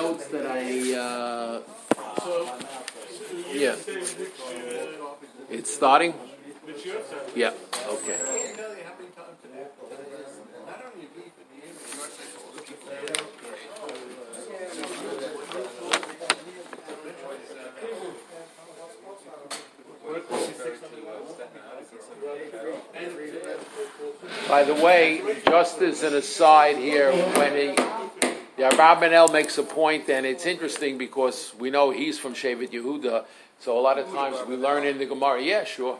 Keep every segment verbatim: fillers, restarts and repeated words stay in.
notes that I, uh, yeah. It's starting? Yeah, okay. By the way, just as an aside here, when he, yeah, Rabban El makes a point, and it's interesting because we know he's from Shevet Yehuda, so a lot of times we learn in the Gemara, yeah, sure.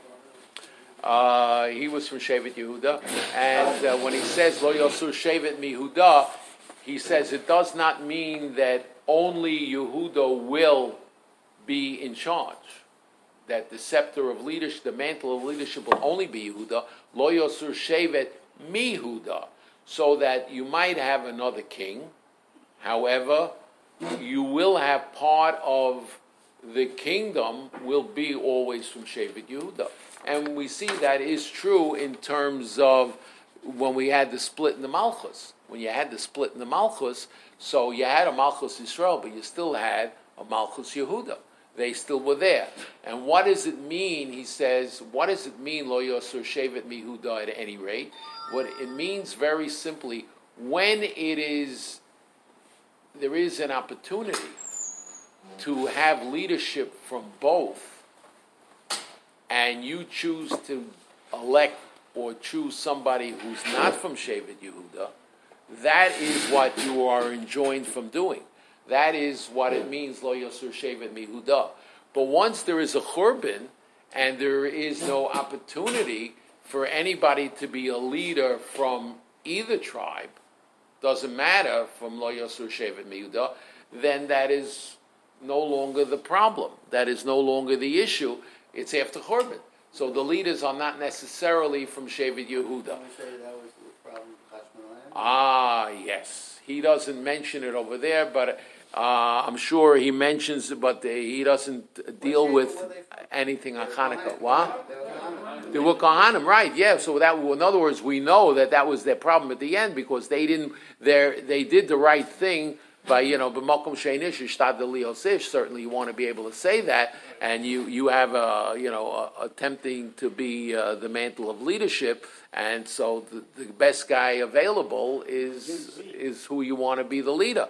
Uh, he was from Shevet Yehuda, and uh, when he says, Lo Yosur Shevet Mihuda, he says it does not mean that only Yehuda will be in charge. That the scepter of leadership, the mantle of leadership will only be Yehuda, Lo Yosur Shevet Mihuda, so that you might have another king. However, you will have part of the kingdom will be always from Shevet Yehuda. And we see that is true in terms of when we had the split in the Malchus. When you had the split in the Malchus, so you had a Malchus Yisrael, but you still had a Malchus Yehuda. They still were there. And what does it mean, he says, what does it mean, Lo Yosur Shevet Mihuda at any rate? What it means very simply, when it is, there is an opportunity to have leadership from both, and you choose to elect or choose somebody who's not from Shevet Yehuda, that is what you are enjoined from doing. That is what it means, Lo Yosur Shevet Mihuda. But once there is a churban, and there is no opportunity for anybody to be a leader from either tribe, doesn't matter, from Lo Yosur Shevet Mihuda, then that is no longer the problem. That is no longer the issue. It's after churban. So the leaders are not necessarily from Shevet Yehuda. Can we say that was the problem with Chashmonaim? Ah, yes. He doesn't mention it over there, but uh, I'm sure he mentions it, but he doesn't deal with anything on Hanukkah. What? They were Kohanim, right? Yeah. So that, in other words, we know that that was their problem at the end because they didn't. They did the right thing. By, you know, b'makom sheinish ishtad liosish. Certainly, you want to be able to say that, and you you have a you know a, attempting to be uh, the mantle of leadership, and so the, the best guy available is is who you want to be the leader.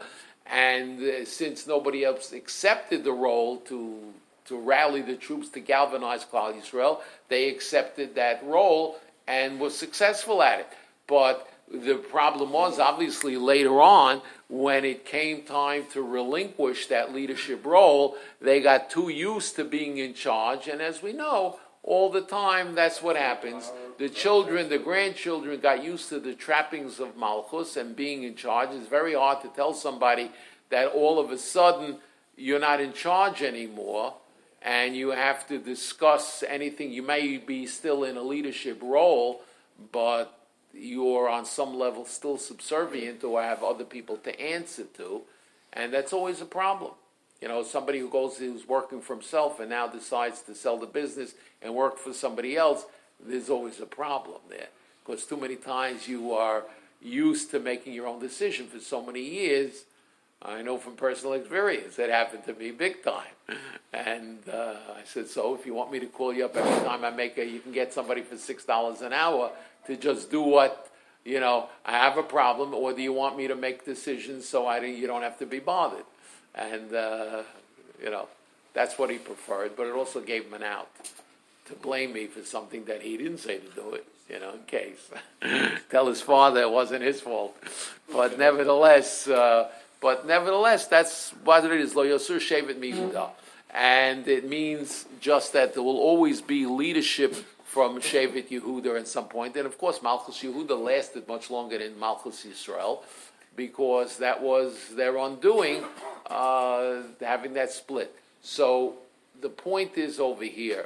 And uh, since nobody else accepted the role to to rally the troops to galvanize Klal Yisrael, they accepted that role and was successful at it. But the problem was, obviously, later on, when it came time to relinquish that leadership role, they got too used to being in charge. And as we know, all the time, that's what happens. The children, the grandchildren got used to the trappings of Malchus and being in charge. It's very hard to tell somebody that all of a sudden you're not in charge anymore and you have to discuss anything. You may be still in a leadership role, but you're on some level still subservient or have other people to answer to, and that's always a problem. You know, somebody who goes, who's working for himself and now decides to sell the business and work for somebody else, there's always a problem there. Because too many times you are used to making your own decision for so many years. I know from personal experience that happened to me big time. And uh, I said, so if you want me to call you up every time I make a, you can get somebody for six dollars an hour to just do what, you know, I have a problem, or do you want me to make decisions so I you don't have to be bothered? And, uh, you know, that's what he preferred, but it also gave him an out to blame me for something that he didn't say to do it, you know, in case. Tell his father it wasn't his fault. But nevertheless, uh, but nevertheless, that's what it is, Lo Yosur Shevet Mihuda. And it means just that there will always be leadership from Shevet Yehuda at some point. And of course, Malchus Yehuda lasted much longer than Malchus Yisrael because that was their undoing, uh, having that split. So the point is over here.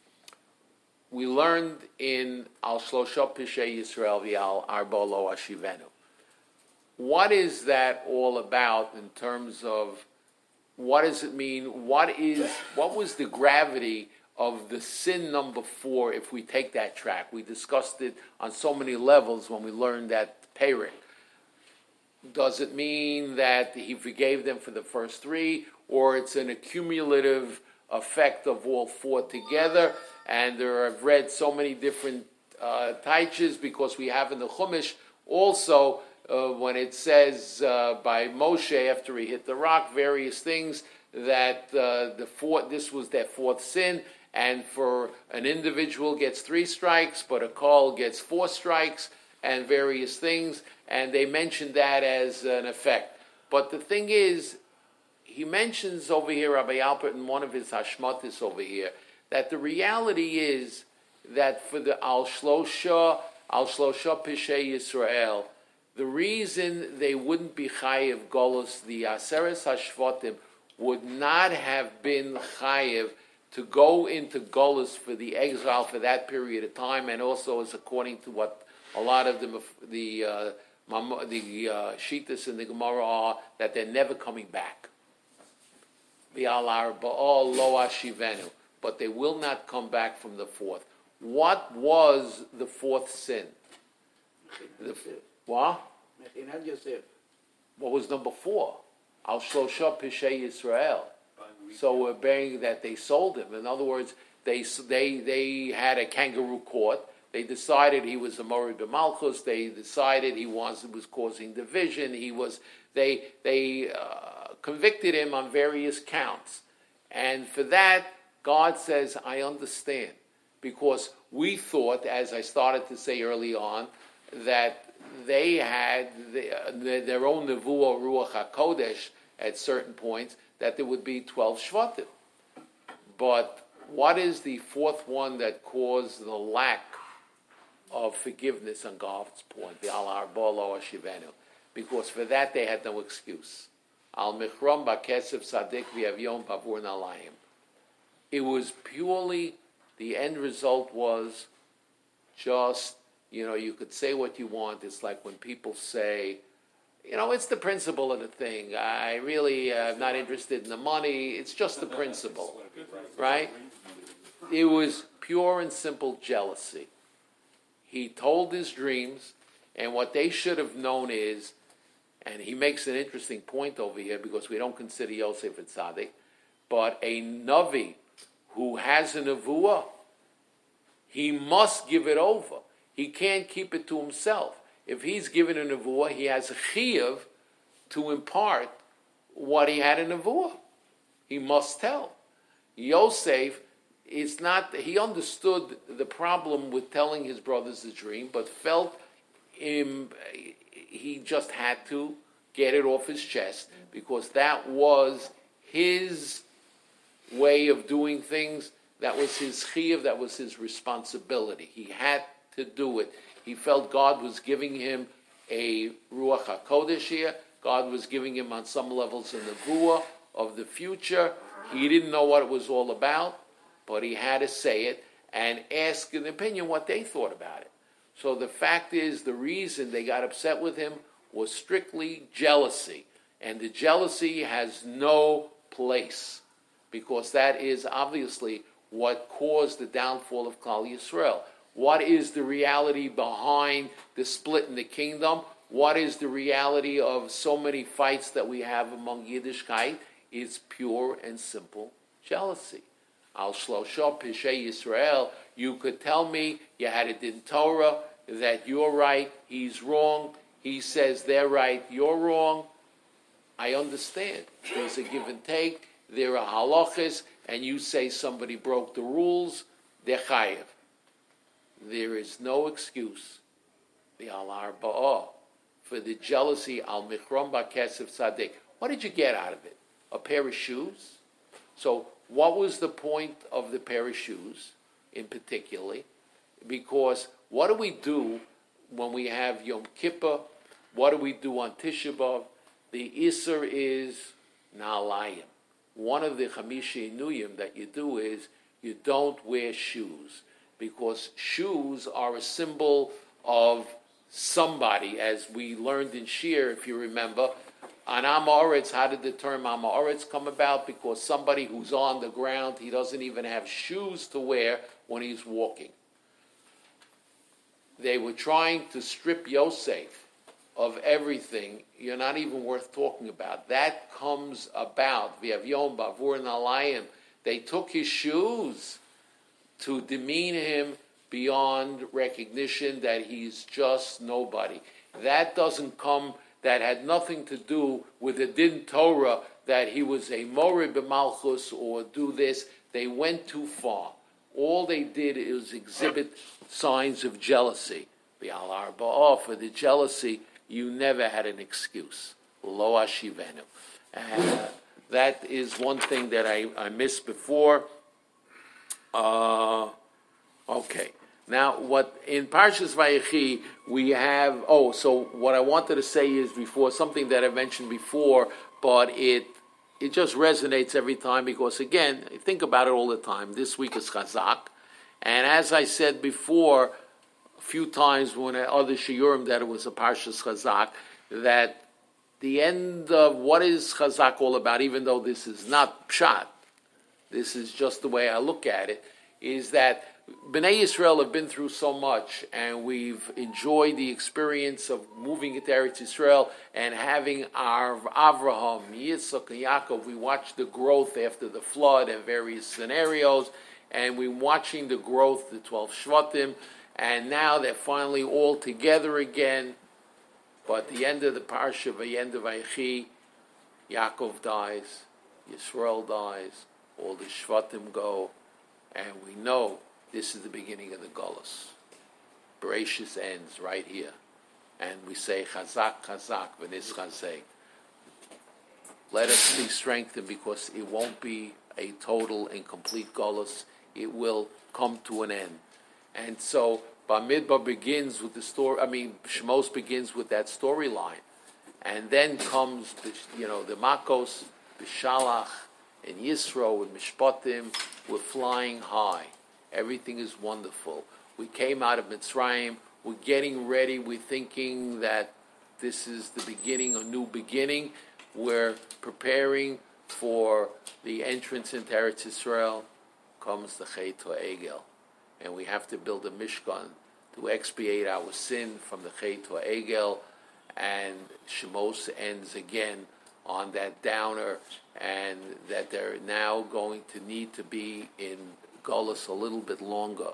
We learned in Al Shlosha Pishei Yisrael V'al Arba Lo Ashivenu. What is that all about in terms of what does it mean? What is what was the gravity of the sin number four if we take that track? We discussed it on so many levels when we learned that peirik. does it mean that he forgave them for the first three, or it's an accumulative effect of all four together? And there I've read so many different uh, taiches, because we have in the Chumash also uh, when it says uh, by Moshe after he hit the rock various things that uh, the fourth, this was their fourth sin, and for an individual gets three strikes, but a kol gets four strikes, and various things, and they mentioned that as an effect. But the thing is, he mentions over here, Rabbi Alpert, in one of his hashmatis over here, that the reality is that for the Al Shlosha, Al Shlosha Pishei Yisrael, the reason they wouldn't be Chayiv Golos, the Aseres HaShvatim, would not have been Chayiv to go into Golos for the exile for that period of time, and also as according to what a lot of them, the uh, the uh, Shitas and the Gemara are, that they're never coming back. But they will not come back from the fourth. What was the fourth sin? The, what? What was number four? Al Shlosha Pishei Yisrael. So we're bearing that they sold him. In other words, they they they had a kangaroo court. They decided he was a Mori b'Malchus. They decided he was was causing division. He was they they uh, convicted him on various counts, and for that, God says, "I understand," because we thought, as I started to say early on, that they had the, uh, their own nevuah ruach hakodesh at certain points, that there would be twelve shvatim. But what is the fourth one that caused the lack of forgiveness on God's point? The al arbolo shivenu, because for that they had no excuse. Al michram bakesef sadik v'avyom pavur nalayim. It was purely, the end result was just, you know, you could say what you want. It's like when people say, you know, it's the principle of the thing. I really am not interested in the money. It's just the principle, right? It was pure and simple jealousy. He told his dreams, and what they should have known is, and he makes an interesting point over here, because we don't consider Yosef a tzaddik, but a Navi who has a nevuah, he must give it over. He can't keep it to himself. If he's given a nevuah, he has a chiyuv to impart what he had in nevuah. He must tell. Yosef, it's not, he understood the problem with telling his brothers the dream, but felt him, he just had to get it off his chest, because that was his way of doing things. That was his chiyuv, that was his responsibility. He had to do it. He felt God was giving him a Ruach HaKodesh here. God was giving him on some levels a nevuah of the future. He didn't know what it was all about, but he had to say it and ask an opinion what they thought about it. So the fact is, the reason they got upset with him was strictly jealousy. And the jealousy has no place, because that is obviously what caused the downfall of Klal Yisrael. What is the reality behind the split in the kingdom? What is the reality of so many fights that we have among Yiddishkeit? It's pure and simple jealousy. Al Shlosha Pishei Yisrael, you could tell me you had it in Torah, that you're right, he's wrong. He says they're right, you're wrong. I understand. There's a give and take. There are halachas, and you say somebody broke the rules, they're chayev. There is no excuse, the al arba'ah, for the jealousy al michram ba'kesef tzaddik. What did you get out of it? A pair of shoes? So what was the point of the pair of shoes in particular? Because what do we do when we have Yom Kippur? What do we do on Tisha B'Av? The Isser is Na'alayim. One of the Chamishi Inuyim that you do is you don't wear shoes, because shoes are a symbol of somebody, as we learned in Shir, if you remember. On Am Haaretz, how did the term Am Haaretz come about? Because somebody who's on the ground, he doesn't even have shoes to wear when he's walking. They were trying to strip Yosef of everything, you're not even worth talking about. That comes about. We have Yom Bavur and Alayim. They took his shoes to demean him beyond recognition that he's just nobody. That doesn't come, that had nothing to do with the Din Torah, that he was a Mori b'Malchus or do this. They went too far. All they did is exhibit signs of jealousy. B'al arba'ah, for the jealousy, you never had an excuse. Lo ashivenu. And that is one thing that I, I missed before. Uh, okay. Now, what in Parshas Vayechi we have, oh, so what I wanted to say is before, something that I mentioned before, but it it just resonates every time because, again, I think about it all the time. This week is Chazak. And as I said before, a few times when I, other Shiurim that it was a Parshas Chazak, that the end of what is Chazak all about, even though this is not Pshat, this is just the way I look at it, is that Bnei Yisrael have been through so much, and we've enjoyed the experience of moving into Eretz Yisrael and having our Avraham, Yitzchak, and Yaakov. We watched the growth after the flood and various scenarios, and we're watching the growth, the twelve Shvatim, and now they're finally all together again. But the end of the Parsha, the end of Vayechi, Yaakov dies, Yisrael dies, all the Shvatim go, and we know this is the beginning of the Golus. Bereshis ends right here. And we say, Chazak, Chazak, V'nis Chazek. Let us be strengthened because it won't be a total and complete Golus. It will come to an end. And so, Bamidbar begins with the story, I mean, Shemos begins with that storyline. And then comes, the, you know, the Makos, the Shalach, and Yisro, and Mishpatim. We're flying high. Everything is wonderful. We came out of Mitzrayim. We're getting ready. We're thinking that this is the beginning, a new beginning. We're preparing for the entrance into Eretz Yisrael. Comes the Chet HaEgel. And we have to build a Mishkan to expiate our sin from the Chet HaEgel. And Shemos ends again on that downer, and that they're now going to need to be in Golus a little bit longer.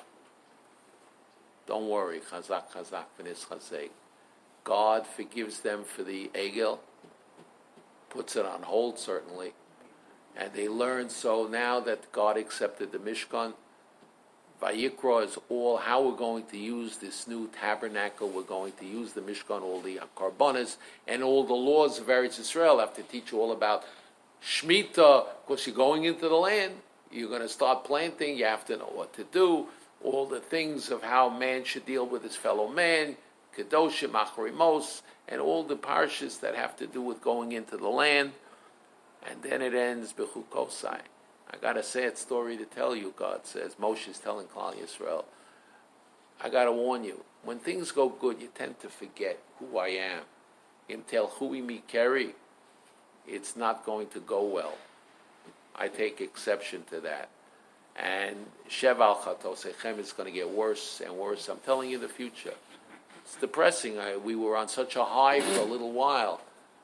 Don't worry, Chazak, Chazak, V'nis Chazek. God forgives them for the Egel, puts it on hold certainly, and they learn. So now that God accepted the Mishkan, Vayikra is all how we're going to use this new tabernacle. We're going to use the Mishkan, all the Karbonis, and all the laws of Eretz Yisrael. I have to teach you all about Shemitah, because you're going into the land. You're going to start planting. You have to know what to do. All the things of how man should deal with his fellow man, Kedoshim, Achrimos, and all the parshas that have to do with going into the land. And then it ends B'chukosai. I got a sad story to tell you, God says. Moshe is telling Klal Yisrael, I got to warn you, when things go good, you tend to forget who I am. Im tel hui mi keri, it's not going to go well. I take exception to that. And Sheval Chatosechem is going to get worse and worse. I'm telling you the future. It's depressing. I, we were on such a high for a little while.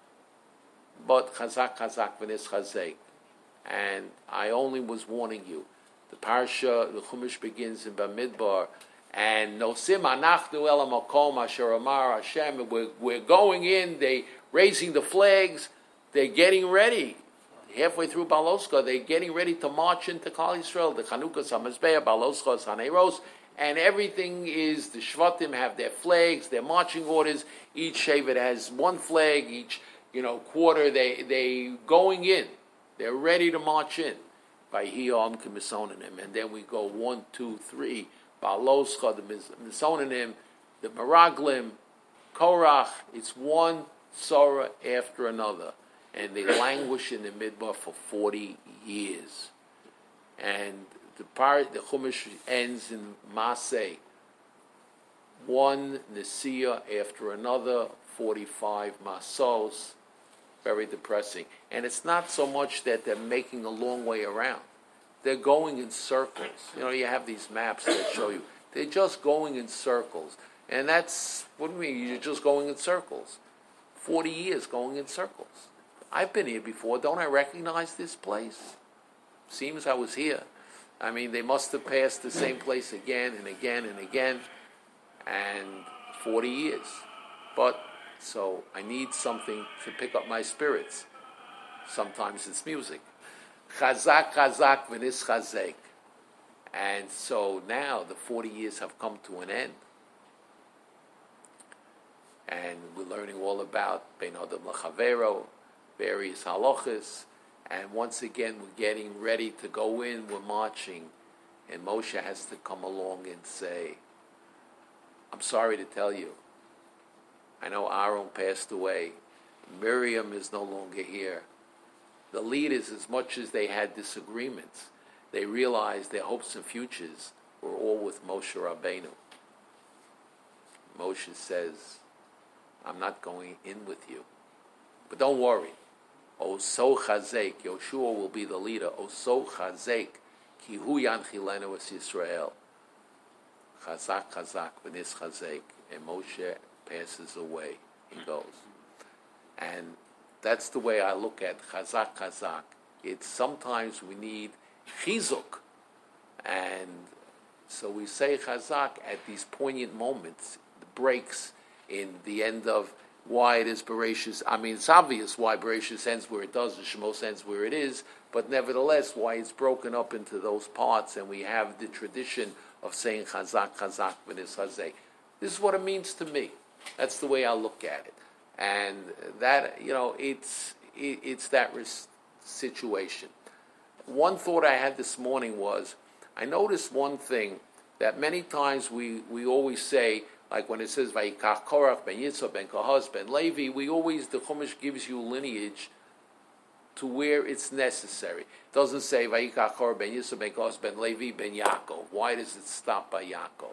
But Chazak, Chazak, V'nis Chazek. And I only was warning you. The Parsha, the Chumash begins in Bamidbar. And Nosim Anachnu El HaMakom Asher Amar Hashem. We're, we're going in. They raising the flags. They're getting ready. Halfway through Baloscha, they're getting ready to march into Klal Yisrael. The Chanukah, Hamazbeah, Baloscha, Haneros, and everything is, the Shvatim have their flags, their marching orders. Each Shevet has one flag. Each, you know, quarter, they they going in. They're ready to march in. Vayhiyom K'misonanim. And then we go one, two, three. Baloscha, the Misonanim, the Meraglim, Korach. It's one Sorah after another. And they languish in the Midbar for forty years. And the part, the Chumash ends in Maseh. One Nesiah after another, forty-five Masos. Very depressing. And it's not so much that they're making a long way around. They're going in circles. You know, you have these maps that show you. They're just going in circles. And that's, what do you mean? You're just going in circles. forty years going in circles. I've been here before. Don't I recognize this place? Seems I was here. I mean, they must have passed the same place again and again and again. And forty years. But, so I need something to pick up my spirits. Sometimes it's music. Chazak, chazak, v'nis chazek. And so now the forty years have come to an end. And we're learning all about Ben Adam L'Chavero, various halachas. And once again, we're getting ready to go in, we're marching. And Moshe has to come along and say, I'm sorry to tell you, I know Aaron passed away. Miriam is no longer here. The leaders, as much as they had disagreements, they realized their hopes and futures were all with Moshe Rabbeinu. Moshe says, I'm not going in with you. But don't worry. O so chazek, Yoshua will be the leader. O so chazek, ki hu yanchilenu es Yisrael. Chazak, chazak, v'nis chazek. And Moshe passes away. He goes. And that's the way I look at chazak, chazak. It's sometimes we need chizuk. And so we say chazak at these poignant moments, the breaks in the end of why it is Bereshis. I mean, it's obvious why Bereshis ends where it does, and Shemos ends where it is, but nevertheless, why it's broken up into those parts, and we have the tradition of saying chazak, chazak, v'nis chazek. This is what it means to me. That's the way I look at it. And that, you know, it's it, it's that res- situation. One thought I had this morning was, I noticed one thing, that many times we, we always say, like when it says Vayikach Korach ben Yitzhak ben Kahaz ben Levi, we always, the Chumash gives you lineage to where it's necessary. It doesn't say Vayikach Korach ben Yitzhak ben Kahaz ben Levi ben Yaakov. Why does it stop by Yaakov?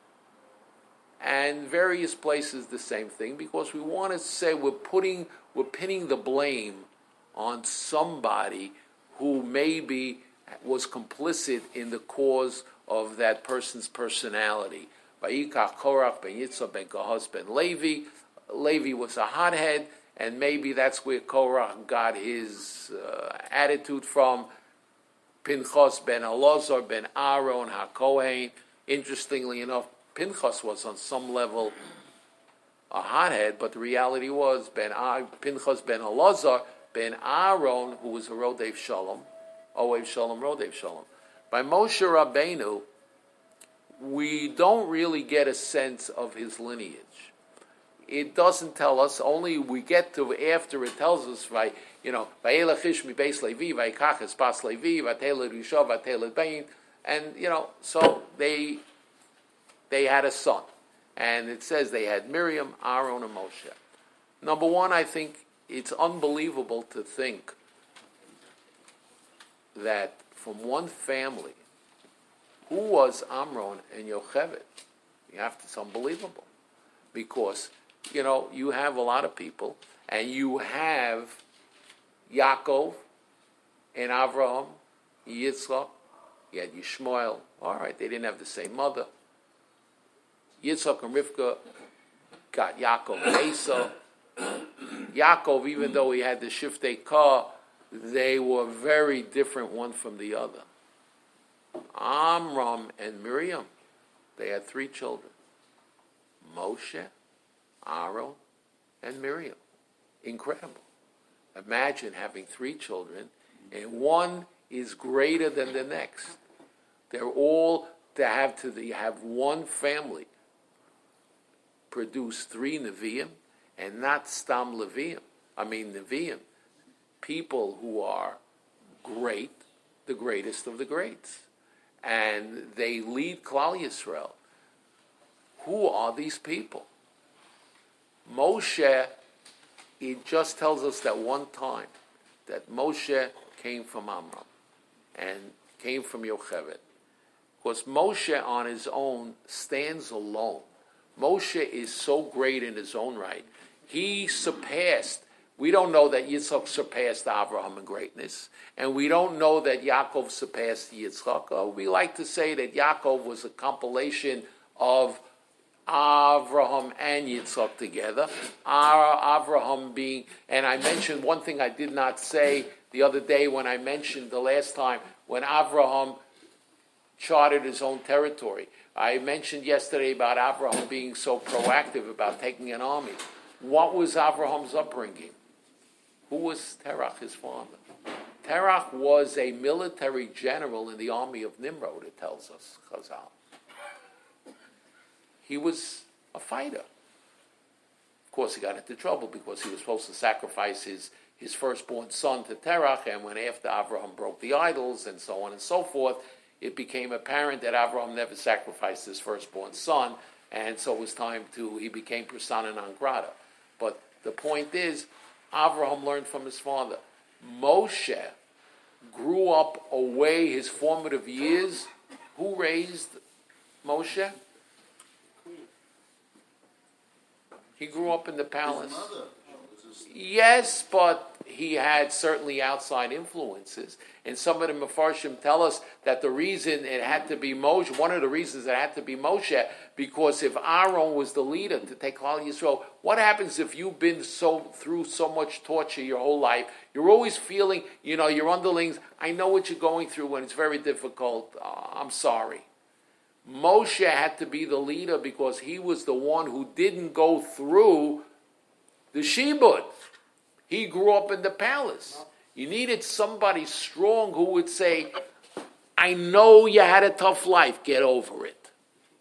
And various places the same thing, because we want to say we're putting, we're pinning the blame on somebody who maybe was complicit in the cause of that person's personality. Vayikach Korach ben Yitzhak ben Kahaz ben Levi. Levi was a hothead, and maybe that's where Korach got his uh, attitude from. Pinchas ben Elazar ben Aaron HaKohen. Interestingly enough, Pinchas was on some level a hothead, but the reality was ben Ar- Pinchas ben Elazar ben Aaron, who was a Rodev Shalom, Oev Shalom, Rodev Shalom. By Moshe Rabbeinu, we don't really get a sense of his lineage. It doesn't tell us, only we get to after it tells us, by, you know, Vayelech Ish mi Beis Levi, Vayikach es Bas Levi, Vateled Risha, Vateled Bein, and, you know, so they they had a son. And it says they had Miriam, Aaron, and Moshe. Number one, I think it's unbelievable to think that from one family, who was Amron and Yocheved? You have to, it's unbelievable. Because, you know, you have a lot of people, and you have Yaakov and Avraham, Yitzchak, you had Yishmael. All right, they didn't have the same mother. Yitzchak and Rivka got Yaakov and Esau. Yaakov, even though he had the Shiftei Kah, they were very different one from the other. Amram and Miriam, they had three children. Moshe, Aaron, and Miriam. Incredible. Imagine having three children, and one is greater than the next. They're all to have to the, have one family produce three Nevi'im, and not Stam Levi'im. I mean Nevi'im. People who are great, the greatest of the greats. And they lead Klal Yisrael. Who are these people? Moshe, it just tells us that one time that Moshe came from Amram and came from Yocheved. Because Moshe on his own stands alone. Moshe is so great in his own right. He surpassed, we don't know that Yitzchak surpassed Abraham in greatness, and we don't know that Yaakov surpassed Yitzchak. Uh, we like to say that Yaakov was a compilation of Avraham and Yitzchak together. Our Avraham being, and I mentioned one thing I did not say the other day when I mentioned the last time, when Avraham charted his own territory. I mentioned yesterday about Avraham being so proactive about taking an army. What was Avraham's upbringing? Who was Terach, his father? Terach was a military general in the army of Nimrod, it tells us, Chazal. He was a fighter. Of course, he got into trouble because he was supposed to sacrifice his, his firstborn son to Terach, and when after Avraham broke the idols and so on and so forth, it became apparent that Avraham never sacrificed his firstborn son, and so it was time to, he became persona non grata. But the point is, Avraham learned from his father. Moshe grew up away his formative years. Who raised Moshe? He grew up in the palace. Yes, but he had certainly outside influences. And some of the Mefarshim tell us that the reason it had to be Moshe, one of the reasons it had to be Moshe, because if Aaron was the leader to take Klal Yisrael, what happens if you've been so through so much torture your whole life? You're always feeling, you know, your underlings, I know what you're going through and it's very difficult. Uh, I'm sorry. Moshe had to be the leader because he was the one who didn't go through the shibud. He grew up in the palace. You needed somebody strong who would say, I know you had a tough life, get over it.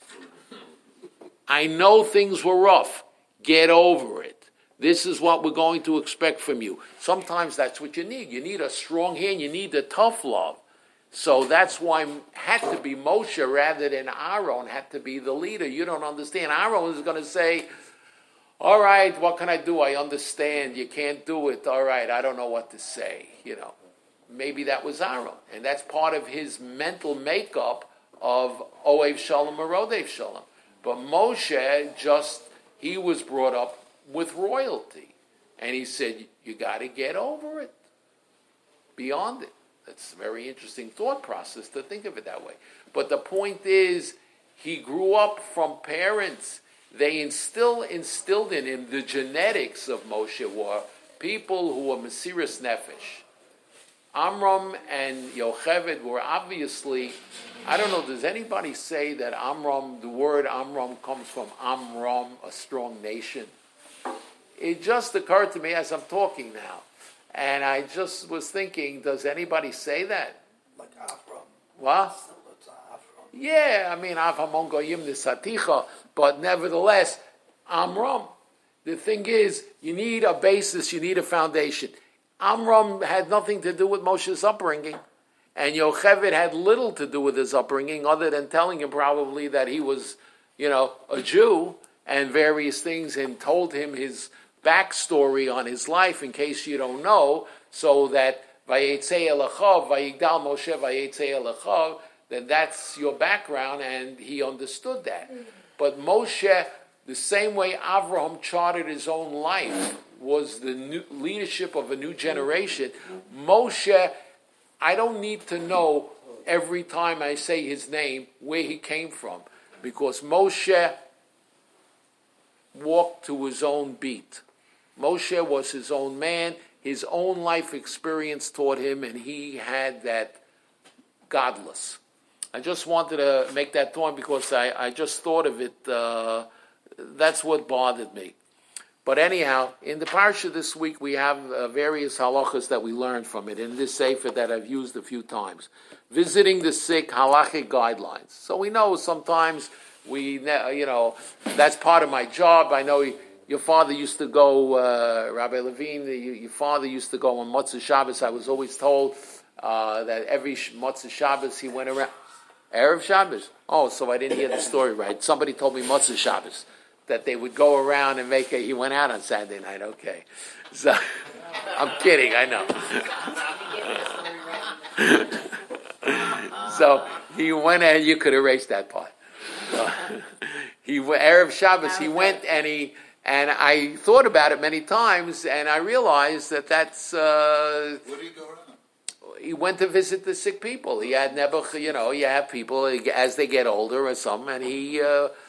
I know things were rough, get over it. This is what we're going to expect from you. Sometimes that's what you need. You need a strong hand, you need the tough love. So that's why it had to be Moshe rather than Aaron had to be the leader. You don't understand. Aaron is going to say, all right, what can I do? I understand. You can't do it. All right, I don't know what to say. You know, maybe that was Aaron. And that's part of his mental makeup of Oev Shalom or Rodev Shalom. But Moshe just, he was brought up with royalty. And he said, you got to get over it. Beyond it. That's a very interesting thought process to think of it that way. But the point is, he grew up from parents. They instill, instilled in him the genetics of Moshe were people who were Mesiras Nefesh. Amram and Yocheved were obviously, I don't know, does anybody say that Amram, the word Amram comes from Amram, a strong nation? It just occurred to me as I'm talking now. And I just was thinking, does anybody say that? Like Avram. What? Yeah, I mean, Avram Goyim Nisaticha, but nevertheless, Amram. The thing is, you need a basis, you need a foundation. Amram had nothing to do with Moshe's upbringing, and Yocheved had little to do with his upbringing, other than telling him probably that he was, you know, a Jew, and various things, and told him his backstory on his life, in case you don't know, so that Vayetzei Elachav, Vayigdal Moshe Vayetzei Elachav, then that's your background, and he understood that. But Moshe, the same way Avraham charted his own life, was the new leadership of a new generation. Moshe, I don't need to know every time I say his name where he came from, because Moshe walked to his own beat. Moshe was his own man. His own life experience taught him, and he had that godless. I just wanted to make that point because I, I just thought of it. Uh, that's what bothered me. But anyhow, in the parsha this week, we have uh, various halachas that we learned from it in this sefer that I've used a few times. Visiting the sick, halachic guidelines. So we know sometimes we, you know, that's part of my job. I know he, your father used to go, uh, Rabbi Levine, your father used to go on Motzei Shabbos. I was always told uh, that every Motzei Shabbos he went around. Erev Shabbos? Oh, so I didn't hear the story right. Somebody told me Motzei Shabbos, that they would go around and make a, he went out on Saturday night, okay. So, I'm kidding, I know. So, he went and you could erase that part. So, he Erev Shabbos, he went and he, and I thought about it many times, and I realized that that's... Uh, Where do you go around? He went to visit the sick people. He had Nebuch, you know, you have people as they get older or some, and he uh,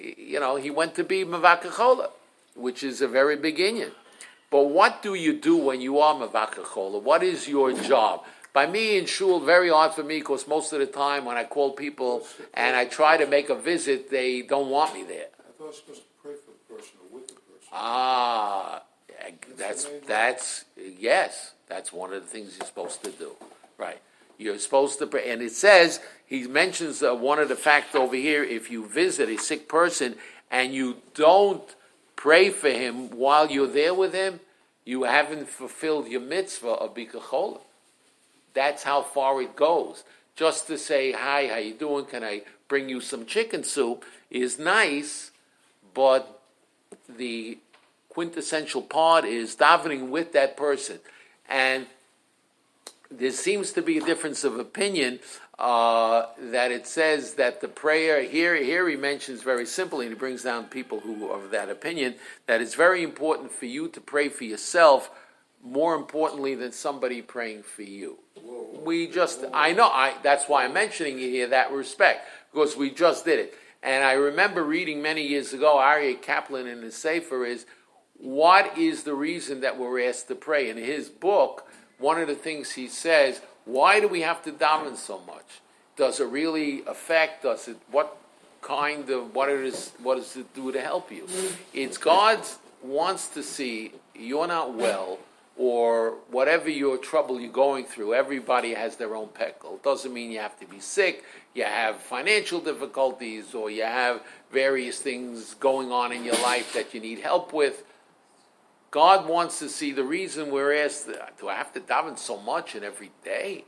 you know, he went to be Mavakachola, which is a very big inyan. But what do you do when you are Mavakachola? What is your job? By me in shul, very hard for me because most of the time when I call people and I try to make a visit, they don't want me there. I thought I was supposed to pray for the person or with the person. Ah, that's, that's, yes, that's one of the things you're supposed to do. Right. You're supposed to pray. And it says, he mentions uh, one of the facts over here, if you visit a sick person and you don't pray for him while you're there with him, you haven't fulfilled your mitzvah of Bikachola. That's how far it goes. Just to say, hi, how you doing? Can I bring you some chicken soup is nice, but the quintessential part is davening with that person. And there seems to be a difference of opinion uh, that it says that the prayer, here here he mentions very simply, and he brings down people who are of that opinion, that it's very important for you to pray for yourself more importantly than somebody praying for you. Whoa. We just, I know, I that's why I'm mentioning it here, that respect, because we just did it. And I remember reading many years ago, Aryeh Kaplan in his Sefer is, what is the reason that we're asked to pray? In his book, one of the things he says, why do we have to daven so much? Does it really affect us? It, what kind of, what, it is, what does it do to help you? It's God wants to see you're not well, or whatever your trouble you're going through. Everybody has their own peckle. It doesn't mean you have to be sick. You have financial difficulties, or you have various things going on in your life that you need help with. God wants to see the reason we're asked, do I have to daven so much and every day?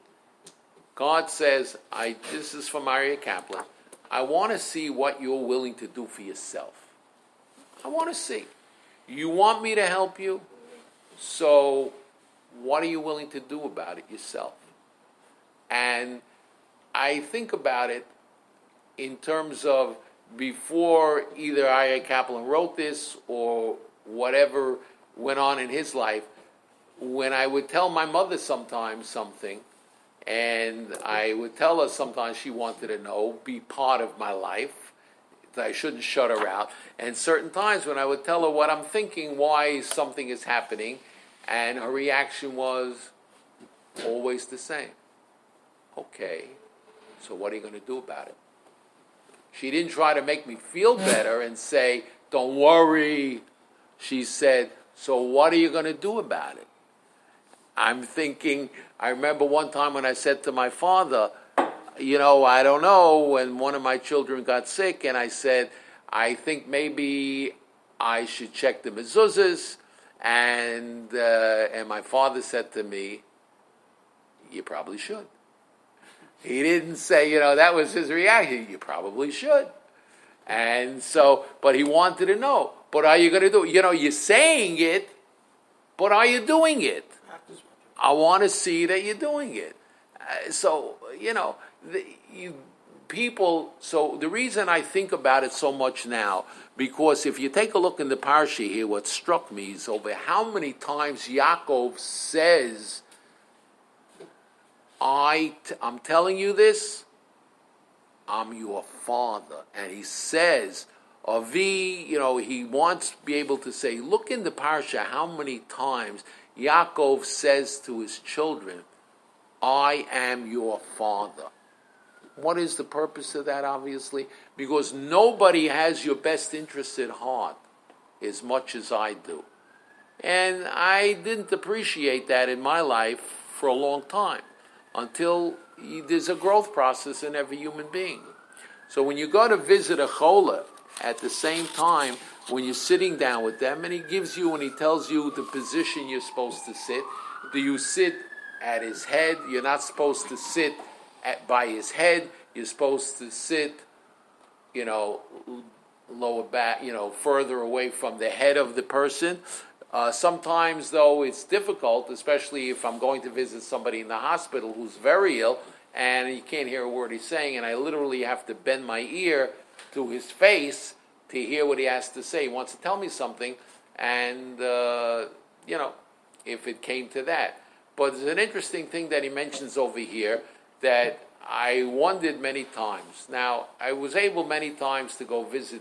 God says, I. This is from Aryeh Kaplan, I want to see what you're willing to do for yourself. I want to see. You want me to help you? So what are you willing to do about it yourself? And I think about it in terms of before either Aryeh Kaplan wrote this or whatever went on in his life, when I would tell my mother sometimes something, and I would tell her sometimes she wanted to know, be part of my life, that I shouldn't shut her out, and certain times when I would tell her what I'm thinking, why something is happening, and her reaction was always the same. Okay, so what are you going to do about it? She didn't try to make me feel better and say, don't worry. She said, so what are you going to do about it? I'm thinking, I remember one time when I said to my father, you know, I don't know, when one of my children got sick, and I said, I think maybe I should check the mezuzahs, and, uh, and my father said to me, you probably should. He didn't say, you know, that was his reaction, you probably should. And so, but he wanted to know, but are you going to do it? You know, you're saying it, but are you doing it? I want to see that you're doing it. Uh, so, you know, the, you, people, so the reason I think about it so much now, because if you take a look in the parsha here, what struck me is over how many times Yaakov says, I t- I'm telling you this, I'm your father. And he says, Avi, you know, he wants to be able to say, look in the parsha how many times Yaakov says to his children, I am your father. What is the purpose of that, obviously? Because nobody has your best interest at heart as much as I do. And I didn't appreciate that in my life for a long time, until there's a growth process in every human being. So when you go to visit a chola, at the same time, when you're sitting down with them, and he gives you and he tells you the position you're supposed to sit, do you sit at his head? You're not supposed to sit at, by his head. You're supposed to sit, you know, lower back, you know, further away from the head of the person. Uh, sometimes, though, it's difficult, especially if I'm going to visit somebody in the hospital who's very ill, and you can't hear a word he's saying, and I literally have to bend my ear to his face to hear what he has to say. He wants to tell me something, and, uh, you know, if it came to that. But there's an interesting thing that he mentions over here that I wondered many times. Now, I was able many times to go visit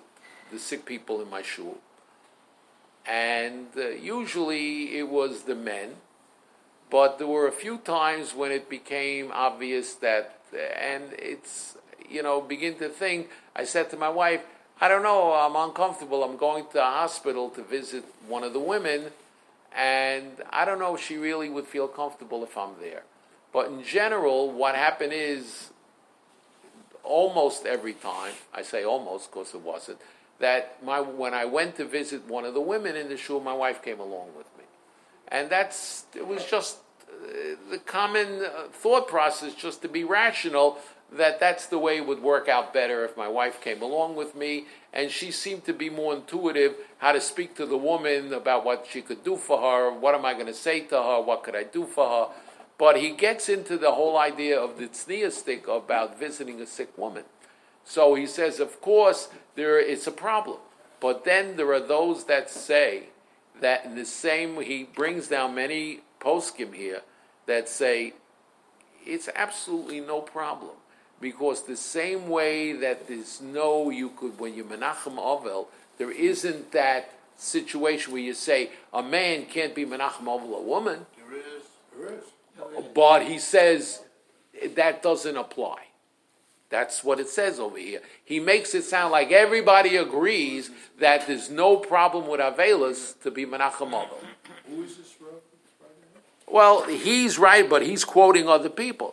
the sick people in my shul. And uh, usually it was the men, but there were a few times when it became obvious that, and it's, you know, begin to think, I said to my wife, I don't know, I'm uncomfortable, I'm going to a hospital to visit one of the women, and I don't know if she really would feel comfortable if I'm there. But in general, what happened is, almost every time, I say almost because it wasn't, that my when I went to visit one of the women in the shul, my wife came along with me. And that's, it was just uh, the common uh, thought process, just to be rational, that that's the way it would work out better if my wife came along with me, and she seemed to be more intuitive how to speak to the woman about what she could do for her, what am I going to say to her, what could I do for her. But he gets into the whole idea of the tzniya stick about visiting a sick woman. So he says, of course, there it's a problem. But then there are those that say that in the same, he brings down many poskim here that say it's absolutely no problem. Because the same way that there's no, you could, when you Menachem Ovel, there isn't that situation where you say a man can't be Menachem Ovel a woman. There is. There is. But he says that doesn't apply. That's what it says over here. He makes it sound like everybody agrees that there's no problem with Avelis to be Menachem Ovel. Who is this reference right now? Well, he's right, but he's quoting other people.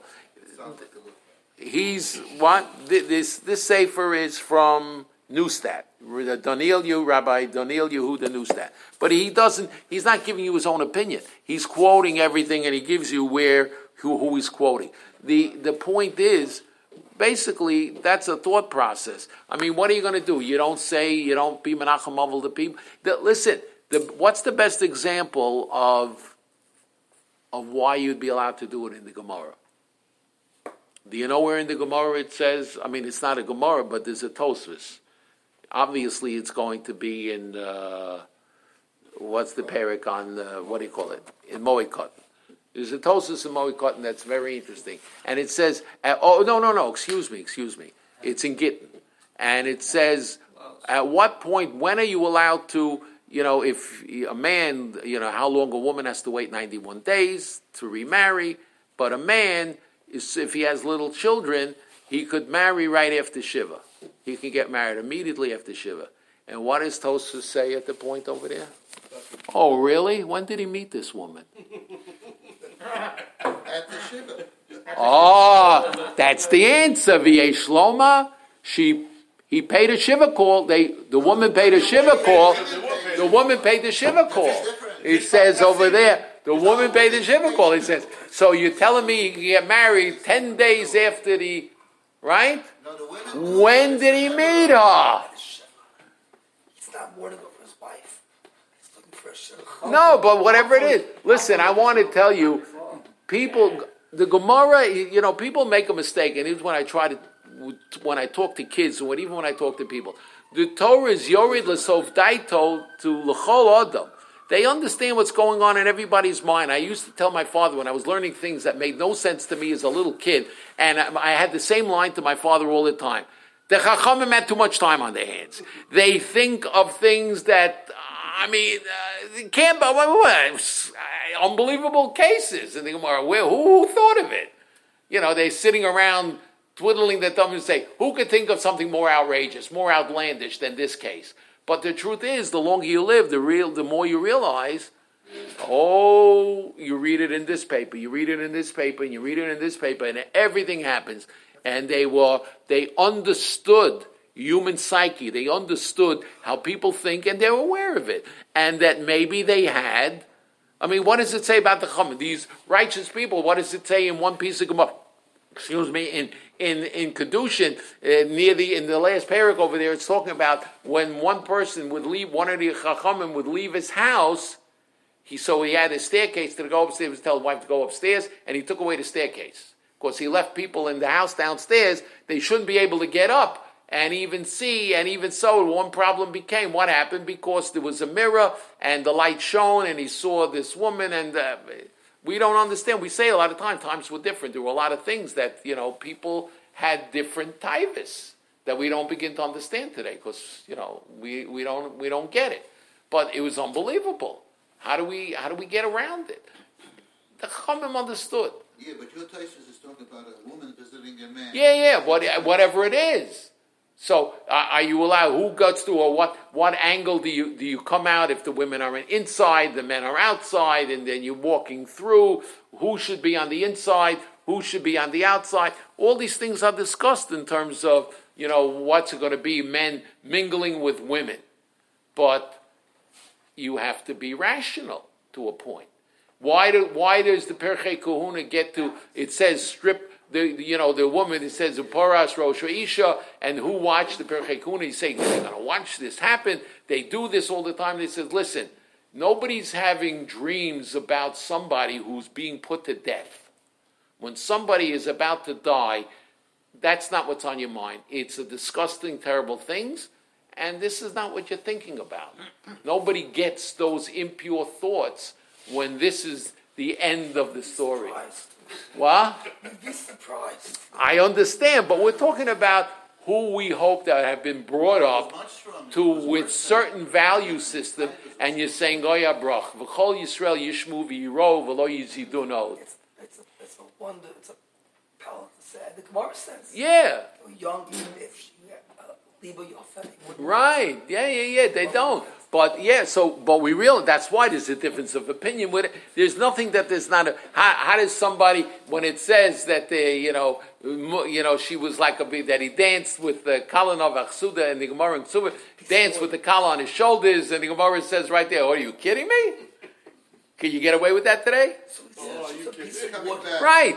He's what this this sefer is from Neustadt, Daniel Yehu, Rabbi Daniel Yehuda Neustadt. But he doesn't. He's not giving you his own opinion. He's quoting everything, and he gives you where who, who he's quoting. the The point is, basically, that's a thought process. I mean, what are you going to do? You don't say you don't be Menachem Ovel to people. The, listen, the, what's the best example of of why you'd be allowed to do it in the Gemara? Do you know where in the Gemara it says, I mean, it's not a Gemara, but there's a Tosfos. Obviously, it's going to be in, uh, what's the parak on, uh, what do you call it? In Moed Katan. There's a Tosfos in Moed Katan that's very interesting. And it says, uh, oh, no, no, no, excuse me, excuse me. It's in Gittin. And it says, at what point, when are you allowed to, you know, if a man, you know, how long a woman has to wait ninety-one days to remarry, but a man, if he has little children, he could marry right after Shiva. He can get married immediately after Shiva. And what does Tosfos say at the point over there? Oh, really? When did he meet this woman? At the Shiva. Oh, that's the answer. V'yesh Shloma, she, he paid a Shiva call. They, the woman paid a Shiva call. The woman paid the Shiva call. It says over there, the woman paid the Shiva call. It says, so you're telling me he can get married ten days after the, right? No, the women When did he meet her? He's not mourning over his wife. He's looking for a shidduch. No, but whatever it is. Listen, I want to tell you, people, the Gemara, you know, people make a mistake, and even when I try to, when I talk to kids, and even when I talk to people, the Torah is Yorid L'Sof Daito to L'chol Adam. They understand what's going on in everybody's mind. I used to tell my father when I was learning things that made no sense to me as a little kid, and I had the same line to my father all the time. The Chachamim had too much time on their hands. They think of things that, I mean, uh, can't be, uh, unbelievable cases. And they go, where, who, who thought of it? You know, they're sitting around twiddling their thumbs and say, who could think of something more outrageous, more outlandish than this case? But the truth is, the longer you live, the real, the more you realize, oh, you read it in this paper, you read it in this paper, and you read it in this paper, and everything happens. And they were, they understood human psyche. They understood how people think, and they were aware of it. And that maybe they had, I mean, what does it say about the Chachamim? These righteous people, what does it say in one piece of Gemara? Excuse me, in in in Kedushin, uh, near the in the last parak over there, it's talking about when one person would leave, one of the Chachamim would leave his house. He so he had his staircase to go upstairs. He was telling his wife to go upstairs, and he took away the staircase because he left people in the house downstairs. They shouldn't be able to get up and even see. And even so, one problem became what happened because there was a mirror and the light shone, and he saw this woman and. Uh, We don't understand. We say a lot of times, times were different. There were a lot of things that, you know, people had different taivas. that we don't begin to understand today because, you know, we, we don't we don't get it. But it was unbelievable. How do we how do we get around it? The Chachamim understood. Yeah, but your Taisus is talking about a woman visiting a man. Yeah, yeah, what, whatever it is. So, uh, are you allowed? Who gets to, or what? What angle do you do you come out if the women are inside, the men are outside, and then you're walking through? Who should be on the inside? Who should be on the outside? All these things are discussed in terms of, you know, what's it going to be? Men mingling with women, but you have to be rational to a point. Why do why does the Perchei Kahuna get to? It says strip. The, you know, the woman, it says, Uparas Rosh Isha, and who watched the Perchei Kahuna? He's saying, they're going to watch this happen. They do this all the time. They says, listen, nobody's having dreams about somebody who's being put to death. When somebody is about to die, that's not what's on your mind. It's a disgusting, terrible things, and this is not what you're thinking about. Nobody gets those impure thoughts when this is the end of the story. What? You'd be surprised. I understand, but we're talking about who we hope that have been brought up to with certain value system, and you're saying, Goya brach, v'chol Yisrael yishmu v'yiro v'lo yiziduno. It's, it's, a, it's a wonder, it's a power to say. The Gemara says, Yeah. young, even if she uh, Liba Yofeh, wouldn't- Right. Yeah, yeah, yeah. They don't. But yeah, so but we realize that's why there's a difference of opinion with it. There's nothing that there's not a. How, how does somebody when it says that they, you know, you know, she was like a that he danced with the Kalan of Achsuda and the Gemara and Ksuba danced with the Kala on his shoulders, and the Gemara says right there, "Are you kidding me? Can you get away with that today?" Oh, you can He's coming back. Right.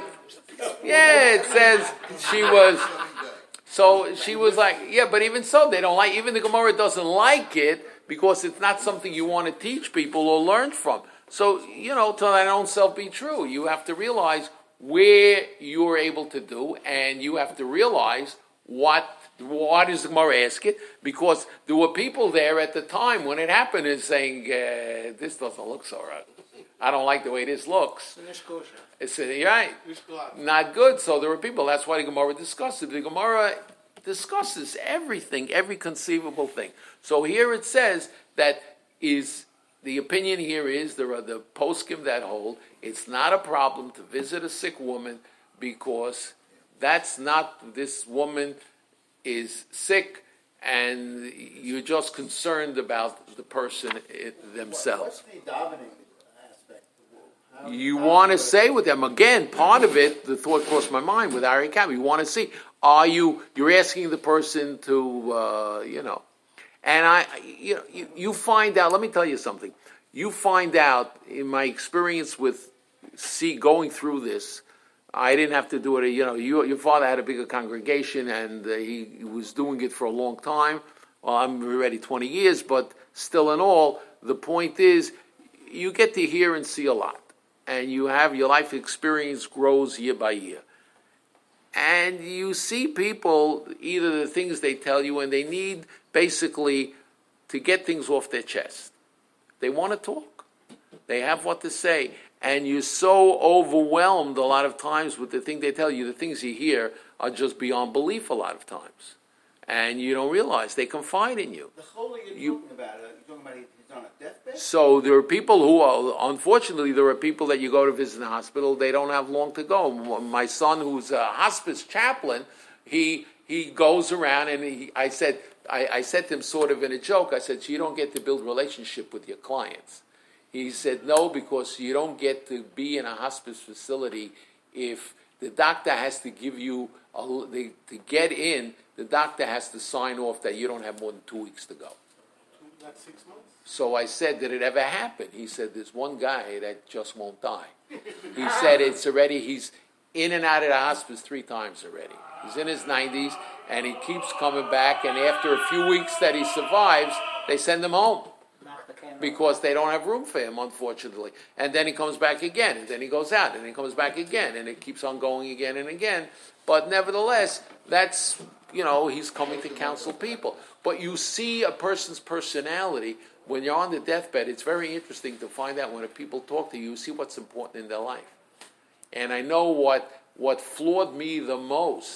Yeah, it says she was. Coming back. So she was like, yeah, but even so, they don't like. Even the Gemara doesn't like it. Because it's not something you want to teach people or learn from. So, you know, to thine own self be true. You have to realize where you're able to do, and you have to realize what what is the Gemara asking. Because there were people there at the time when it happened and saying, uh, this doesn't look so right. I don't like the way this looks. It's uh, right. Not good. So there were people. That's why the Gemara discussed it. The Gemara discusses everything, every conceivable thing. So here it says that is the opinion here is there are the poskim that hold it's not a problem to visit a sick woman because that's not this woman is sick and you're just concerned about the person it, themselves. What's the davening aspect? How- You how- want to say with them again. Part of it, the thought crossed my mind with Ari Kam. You want to see, are you? You're asking the person to, uh, you know, and I, you know, you, you find out. Let me tell you something. You find out in my experience with see going through this. I didn't have to do it. You know, you, your father had a bigger congregation, and uh, he, he was doing it for a long time. Well, I'm already twenty years, but still, in all, the point is, you get to hear and see a lot. And you have your life experience grows year by year. And you see people, either the things they tell you, and they need basically to get things off their chest. They want to talk. They have what to say. And you're so overwhelmed a lot of times with the thing they tell you. The things you hear are just beyond belief a lot of times. And you don't realize they confide in you. The holy you're You- talking about, uh, you're talking about he's on a deathbed? So there are people who are, unfortunately, there are people that you go to visit in the hospital, they don't have long to go. My son, who's a hospice chaplain, he he goes around and he, I said, I, I said to him sort of in a joke, I said, so you don't get to build relationship with your clients. He said, no, because you don't get to be in a hospice facility if the doctor has to give you, a, the, to get in, the doctor has to sign off that you don't have more than two weeks to go. Not six months? So I said, did it ever happen? He said, there's one guy that just won't die. He said, it's already, he's in and out of the hospice three times already. He's in his nineties, and he keeps coming back, and after a few weeks that he survives, they send him home. Because they don't have room for him, unfortunately. And then he comes back again, and then he goes out, and he comes back again, and it keeps on going again and again. But nevertheless, that's, you know, he's coming to counsel people. But you see a person's personality when you're on the deathbed. It's very interesting to find out when people talk to you, you see what's important in their life. And I know what what floored me the most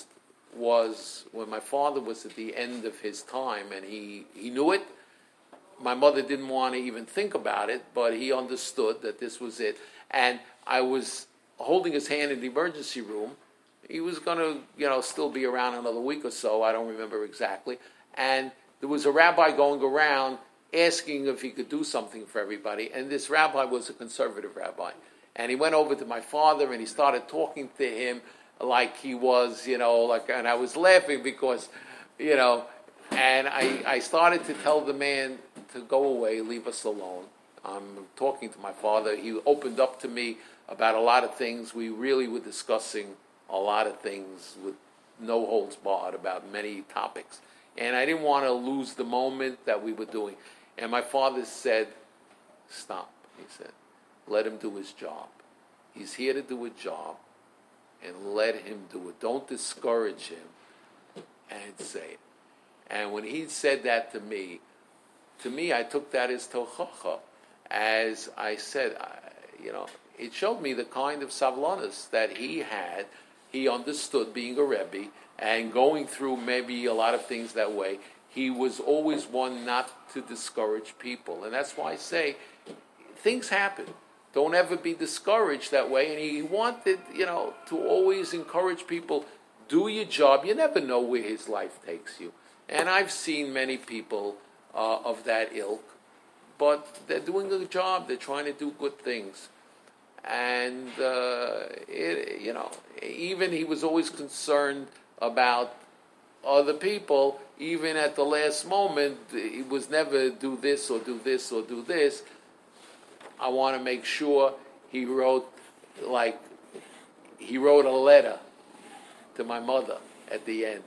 was when my father was at the end of his time, and he, he knew it. My mother didn't want to even think about it, but he understood that this was it. And I was holding his hand in the emergency room. He was going to, you know, still be around another week or so. I don't remember exactly. And there was a rabbi going around asking if he could do something for everybody. And this rabbi was a conservative rabbi. And he went over to my father and he started talking to him like he was, you know, like, and I was laughing because, you know, and I, I started to tell the man to go away, leave us alone. I'm talking to my father. He opened up to me about a lot of things. We really were discussing a lot of things with no holds barred about many topics. And I didn't want to lose the moment that we were doing. And my father said, stop, he said. Let him do his job. He's here to do a job, and let him do it. Don't discourage him, and say it. And when he said that to me, to me, I took that as tochacha. As I said, I, you know, it showed me the kind of savlanas that he had. He understood being a Rebbe and going through maybe a lot of things that way. He was always one not to discourage people. And that's why I say, things happen. Don't ever be discouraged that way. And he wanted, you know, to always encourage people, do your job. You never know where his life takes you. And I've seen many people uh, of that ilk, but they're doing a job. They're trying to do good things. And, uh, it, you know, even he was always concerned about other people. Even at the last moment, he was never do this or do this or do this. I want to make sure he wrote, like, he wrote a letter to my mother at the end.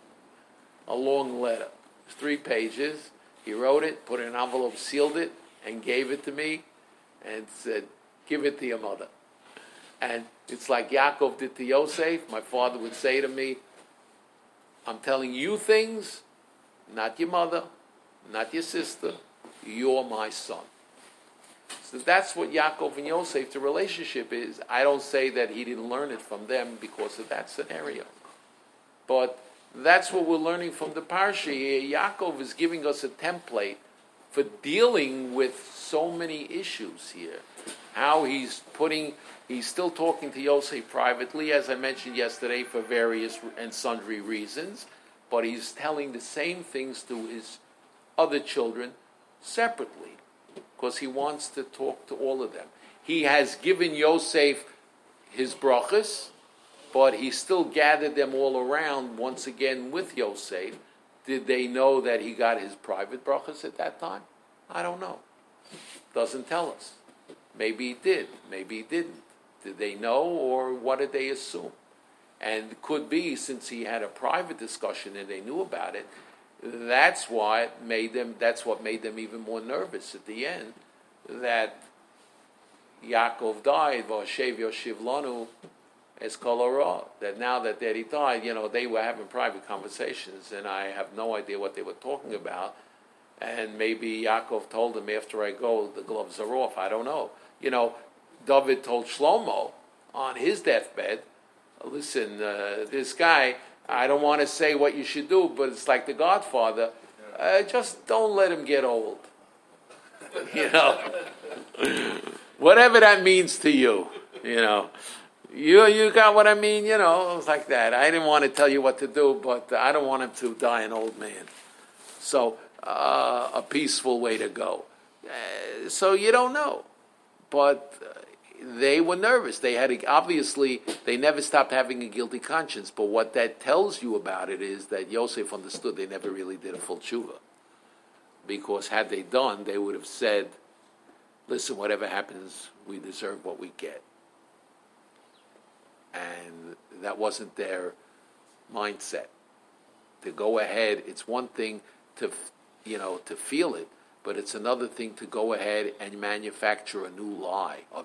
A long letter. It's three pages. He wrote it, put it in an envelope, sealed it, and gave it to me, and said, give it to your mother. And it's like Yaakov did to Yosef. My father would say to me, I'm telling you things, not your mother, not your sister, you're my son. So that's what Yaakov and Yosef, the relationship is. I don't say that he didn't learn it from them because of that scenario. But that's what we're learning from the Parsha here. Yaakov is giving us a template for dealing with so many issues here. How he's putting, he's still talking to Yosef privately, as I mentioned yesterday, for various and sundry reasons, but he's telling the same things to his other children separately, because he wants to talk to all of them. He has given Yosef his brachas, but he still gathered them all around once again with Yosef. Did they know that he got his private brachas at that time? I don't know. Doesn't tell us. Maybe he did. Maybe he didn't. Did they know, or what did they assume? And it could be, since he had a private discussion and they knew about it, that's why it made them. That's what made them even more nervous at the end. That Yaakov died, V'ashev Yoshiv Lanu es kol hara. That now that Daddy died, you know, they were having private conversations, and I have no idea what they were talking about. And maybe Yaakov told him, after I go, the gloves are off. I don't know. You know, David told Shlomo on his deathbed, listen, uh, this guy, I don't want to say what you should do, but it's like the Godfather. Uh, just don't let him get old. You know, whatever that means to you. You know, you you got what I mean. You know, it was like that. I didn't want to tell you what to do, but I don't want him to die an old man. So uh, a peaceful way to go. Uh, so you don't know, but. Uh, They were nervous. They had, a, obviously, they never stopped having a guilty conscience. But what that tells you about it is that Yosef understood they never really did a full tshuva. Because had they done, they would have said, listen, whatever happens, we deserve what we get. And that wasn't their mindset. To go ahead, it's one thing to, you know, to feel it. But it's another thing to go ahead and manufacture a new lie. All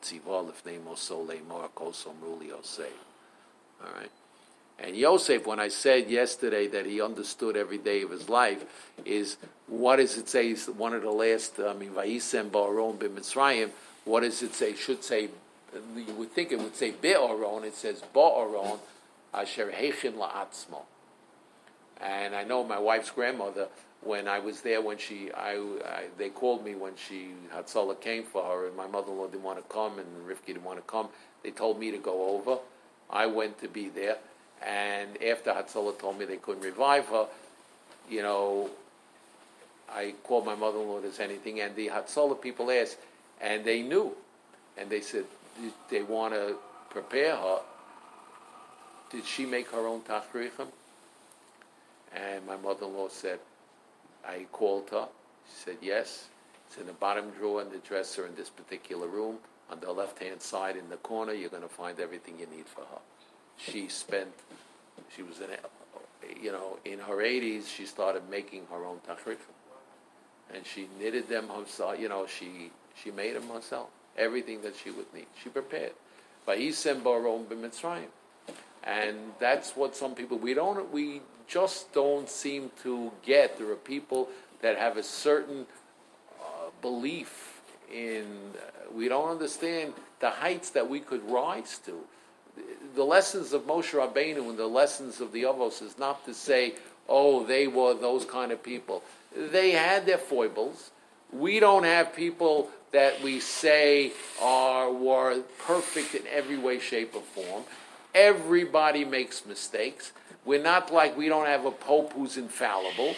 right? And Yosef, when I said yesterday that he understood every day of his life, is, what does it say? One of the last, I mean, Vayisem ba'aron b'Mitzrayim, what does it say? It should say, you would think it would say be'aron, it says ba'aron, asher heichin la'atzmo. And I know my wife's grandmother, when I was there, when she, I, I they called me when she, Hatzalah came for her, and my mother-in-law didn't want to come, and Rivki didn't want to come. They told me to go over. I went to be there, and after Hatzalah told me they couldn't revive her, you know, I called my mother-in-law, there's anything, and the Hatzalah people asked, and they knew, and they said, did they want to prepare her? Did she make her own tachrichim? And my mother-in-law said, I called her. She said, yes. It's in the bottom drawer in the dresser in this particular room. On the left-hand side in the corner, you're going to find everything you need for her. She spent, she was in, you know, in her eighties, she started making her own tachrichim. And she knitted them herself, you know, she, she made them herself. Everything that she would need. She prepared. Vayisem barom b'Mitzrayim. And that's what some people, we don't, we just don't seem to get. There are people that have a certain uh, belief in, uh, we don't understand the heights that we could rise to. The lessons of Moshe Rabbeinu and the lessons of the Avos is not to say, oh, they were those kind of people. They had their foibles. We don't have people that we say are were perfect in every way, shape, or form. Everybody makes mistakes. We're not like we don't have a pope who's infallible.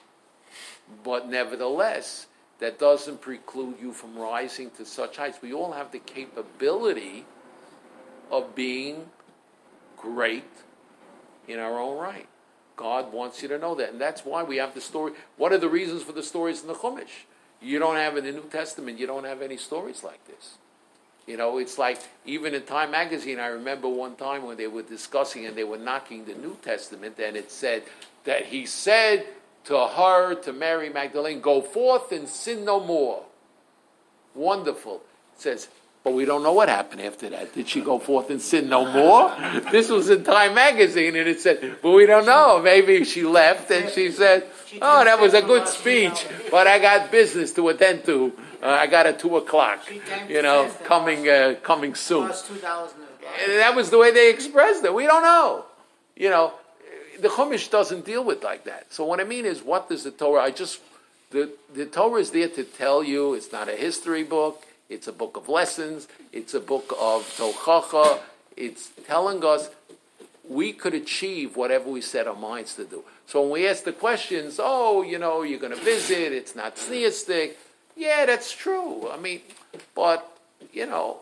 But nevertheless, that doesn't preclude you from rising to such heights. We all have the capability of being great in our own right. God wants you to know that. And that's why we have the story. What are the reasons for the stories in the Chumash? You don't have in the New Testament, you don't have any stories like this. You know, it's like, even in Time magazine, I remember one time when they were discussing and they were knocking the New Testament, and it said that he said to her, to Mary Magdalene, go forth and sin no more. Wonderful. It says, but we don't know what happened after that. Did she go forth and sin no more? This was in Time magazine, and it said, but we don't know. Maybe she left and she said, oh, that was a good speech, but I got business to attend to. Uh, I got a two o'clock, you know, coming uh, coming soon. And that was the way they expressed it. We don't know. You know, the Chumash doesn't deal with like that. So what I mean is, what does the Torah, I just, the, the Torah is there to tell you, it's not a history book, it's a book of lessons, it's a book of Tochacha, it's telling us we could achieve whatever we set our minds to do. So when we ask the questions, oh, you know, you're going to visit, it's not sneistic. Yeah, that's true. I mean, but, you know,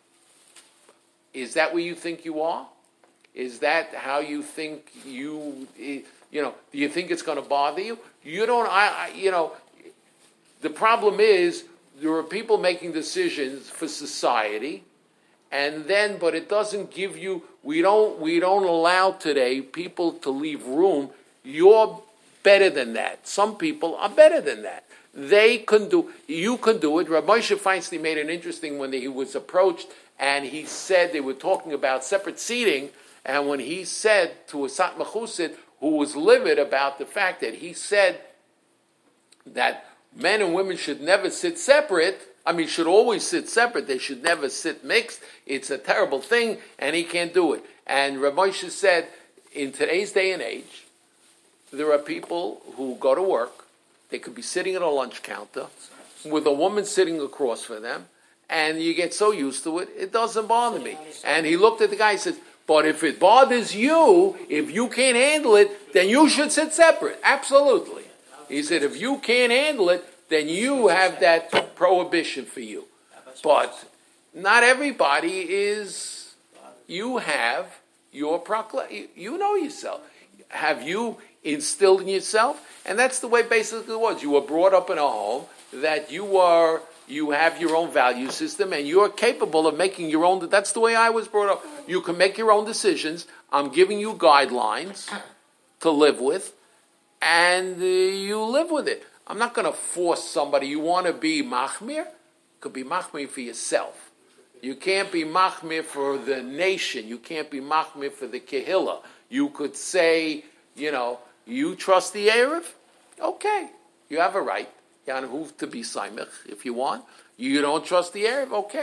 is that where you think you are? Is that how you think you, you know, do you think it's going to bother you? You don't, I, I, you know, the problem is there are people making decisions for society, and then, but it doesn't give you, we don't, we don't allow today people to leave room. You're better than that. Some people are better than that. They can do, you can do it. Rav Moshe Feinstein made an interesting when he was approached, and he said, they were talking about separate seating, and when he said to a Satmar Chussid, who was livid about the fact that he said that men and women should never sit separate, I mean, should always sit separate, they should never sit mixed, it's a terrible thing, and he can't do it. And Rav Moshe said, in today's day and age, there are people who go to work, they could be sitting at a lunch counter with a woman sitting across from them, and you get so used to it, it doesn't bother me. And he looked at the guy and says, but if it bothers you, if you can't handle it, then you should sit separate. Absolutely. He said, if you can't handle it, then you have that prohibition for you. But not everybody is, you have your proclamation. You know yourself. Have you instilled in yourself? And that's the way basically it was. You were brought up in a home that you are, you have your own value system and you're capable of making your own, that's the way I was brought up. You can make your own decisions. I'm giving you guidelines to live with, and uh, you live with it. I'm not going to force somebody. You want to be machmir? You could be machmir for yourself. You can't be machmir for the nation. You can't be machmir for the kehillah. You could say, you know, you trust the Erev? Okay. You have a right. Yanhu to be Saimach if you want. You don't trust the Erev? Okay.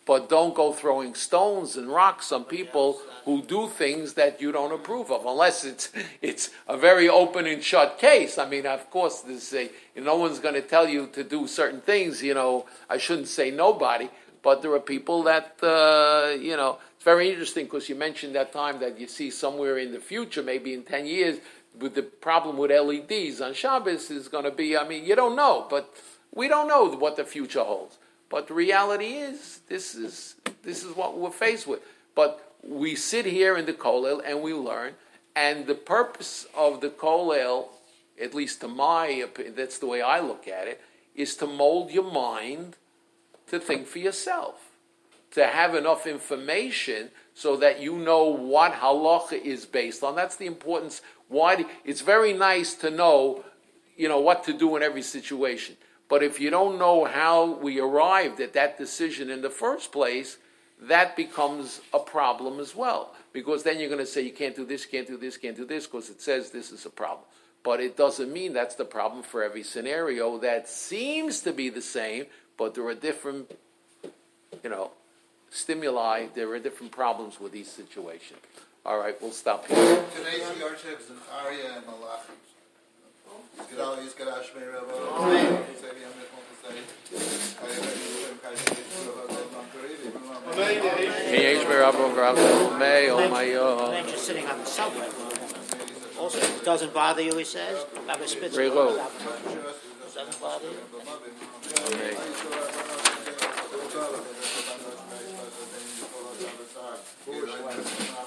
but don't go throwing stones and rocks on people who do things that you don't approve of, unless it's it's a very open and shut case. I mean, of course, this a, no one's going to tell you to do certain things. You know, I shouldn't say nobody, but there are people that, uh, you know, it's very interesting because you mentioned that time that you see somewhere in the future, maybe in ten years, with the problem with L E Ds on Shabbos is going to be, I mean, you don't know, but we don't know what the future holds. But the reality is, this is this is what we're faced with. But we sit here in the Kollel and we learn, and the purpose of the Kollel, at least to my opinion, that's the way I look at it, is to mold your mind to think for yourself, to have enough information so that you know what halacha is based on. That's the importance. Why it's very nice to know, you know, what to do in every situation. But if you don't know how we arrived at that decision in the first place, that becomes a problem as well. Because then you're going to say, you can't do this, can't do this, can't do this, because it says this is a problem. But it doesn't mean that's the problem for every scenario. That seems to be the same, but there are different, you know, stimuli. There are different problems with each situation. All right, we'll stop here. Today's Yarchev is an Arya and Malachi. Yisgadal, Yisgadal, Shmei Rabba, Yisraeli, Amech, Mokasei, Yesh Merabba, Rabba, May, oh my God. Then just sitting on the subway. Also, it doesn't bother you, he says. Rabbi Spitzer. Very low. Doesn't bother you. Okay.